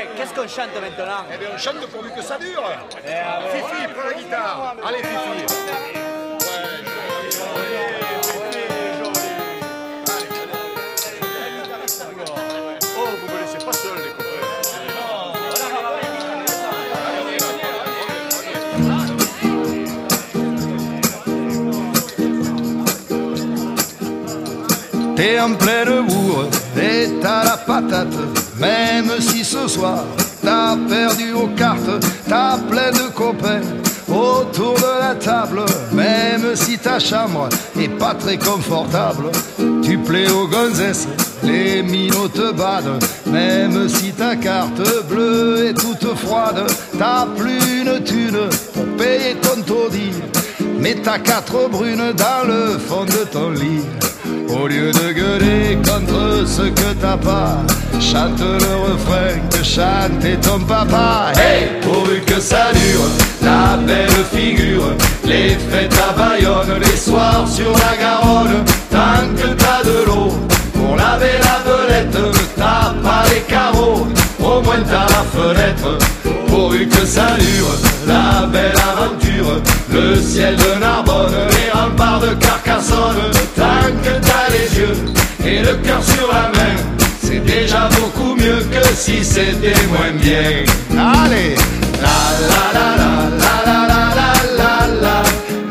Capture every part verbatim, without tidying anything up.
qu'est-ce qu'on chante maintenant? Eh bien, on chante pourvu que ça dure. Eh, ah, bon. Fifi, prends la guitare. Allez, Fifi. Oh, vous me laissez pas seul, les copains. T'es en pleine bourre et t'as la patate. Même si ce soir t'as perdu aux cartes, t'as plein de copains autour de la table. Même si ta chambre est pas très confortable, tu plais aux gonzesses, les minots te badent. Même si ta carte bleue est toute froide, t'as plus une thune pour payer ton taudis, mais t'as quatre brunes dans le fond de ton lit. Au lieu de gueuler contre ce que t'as pas, chante le refrain que chantait ton papa. Hey, pourvu que ça dure, la belle figure, les fêtes à Bayonne, les soirs sur la Garonne. Tant que t'as de l'eau pour laver la belette, ne tape pas les carreaux, au moins t'as la fenêtre. Pourvu que ça dure, la belle aventure, le ciel de Narbonne, les remparts de Carcassonne. Tant que t'as les yeux et le cœur sur la main, c'est déjà beaucoup mieux que si c'était moins bien. Allez, la la la la la la la la la la.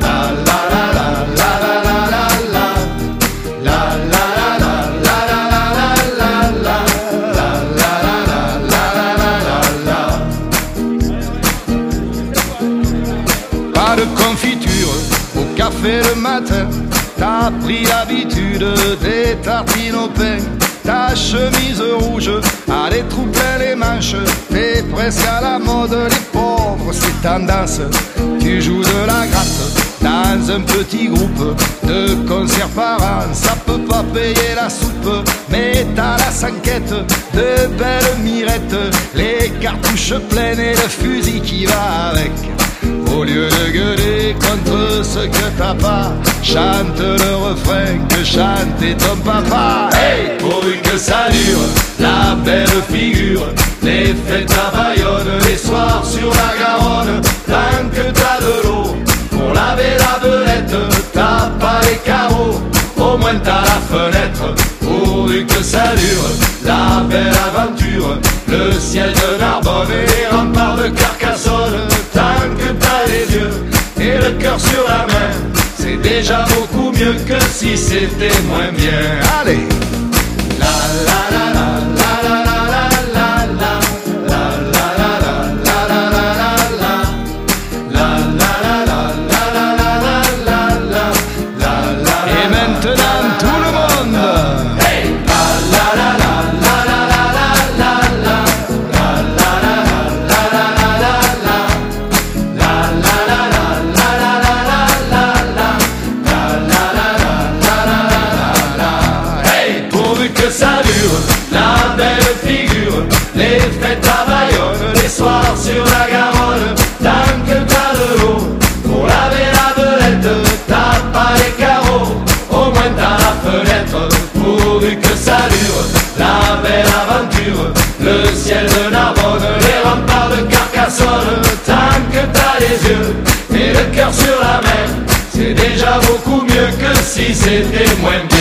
Pas de confiture au café le matin, t'as pris l'habitude des tartines au pain. Ta chemise rouge a des trous plein les manches, t'es presque à la mode, les pauvres c'est tendance. Tu joues de la gratte dans un petit groupe de concerts par an. Ça peut pas payer la soupe, mais t'as la cinquette de belles mirettes, les cartouches pleines et le fusil qui va avec. Au lieu de gueuler contre ce que t'as pas, chante le refrain que chantait ton papa. Hey, pourvu que ça dure, la belle figure, les fêtes à Bayonne, les soirs sur la Garonne. Tant que t'as de l'eau pour laver la belette, t'as pas les carreaux, au moins t'as la fenêtre. Pourvu que ça dure, la belle aventure, le ciel de Narbonne et les remparts de Carcassonne. Tant que t'as les yeux et le cœur sur la main, c'est déjà beaucoup mieux que si c'était moins bien. Allez, la la la la la la la la la. Et maintenant tout le monde. Hey, la la la la la la la la la. Que ça dure, la belle figure, les fêtes à Bayonne, les soirs sur la Garonne. Tant que t'as de l'eau pour laver la belette, t'as pas les carreaux, au moins t'as la fenêtre. Pourvu que ça dure, la belle aventure, le ciel de Narbonne, les remparts de Carcassonne. Tant que t'as les yeux et le cœur sur la main, c'est déjà beaucoup mieux que si c'était moins bien.